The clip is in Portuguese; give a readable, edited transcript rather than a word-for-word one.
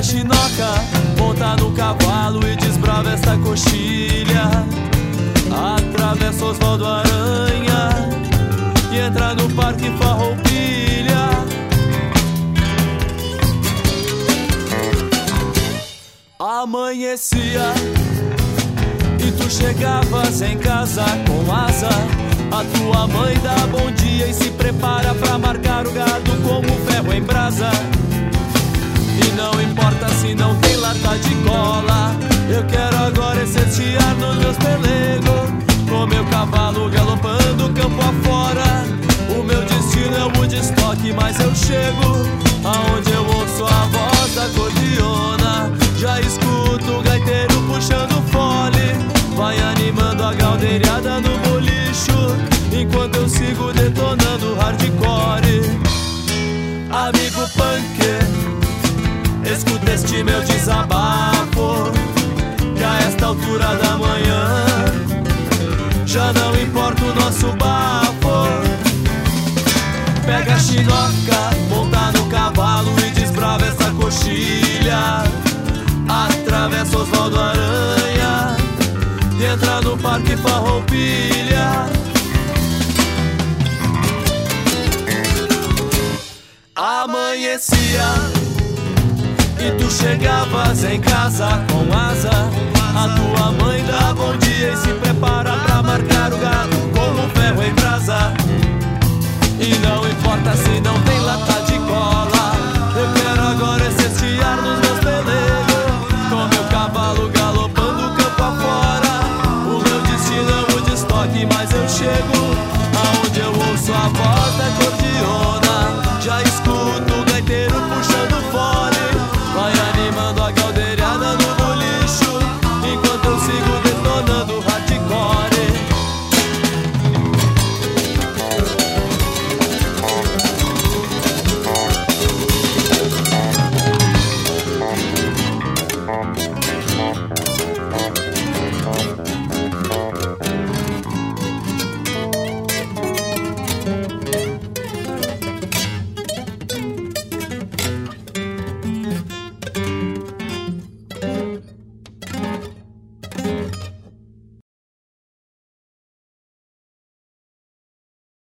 a chinoca, monta no cavalo e desbrava esta coxilha. Atravessa Osvaldo Aranha e entra no Parque Farroupilha. Amanhecia e tu chegavas em casa com asa. A tua mãe dá bom dia e se prepara pra marcar o gado como ferro em brasa. E não importa se não tem lata de cola, eu quero agora exercitar nos meus pelegos, com meu cavalo galopando campo afora. O meu destino é o Woodstock, mas eu chego aonde eu ouço a voz da acordeona. Já escuto o gaiteiro puxando fole, vai animando a galdeirada no bolicho, enquanto eu sigo detonando hardcore. Amigo punk, escuta este meu desabafo, que a esta altura da manhã já não importa o nosso bafo. Pega a chinoca, monta no cavalo e desbrava essa coxilha. Atravessa Osvaldo Aranha e entra no Parque Farroupilha. Amanhecia e tu chegavas em casa com asa. A tua mãe dá bom dia e se prepara pra marcar o gado como ferro em brasa. E não importa se não tem lata de cola,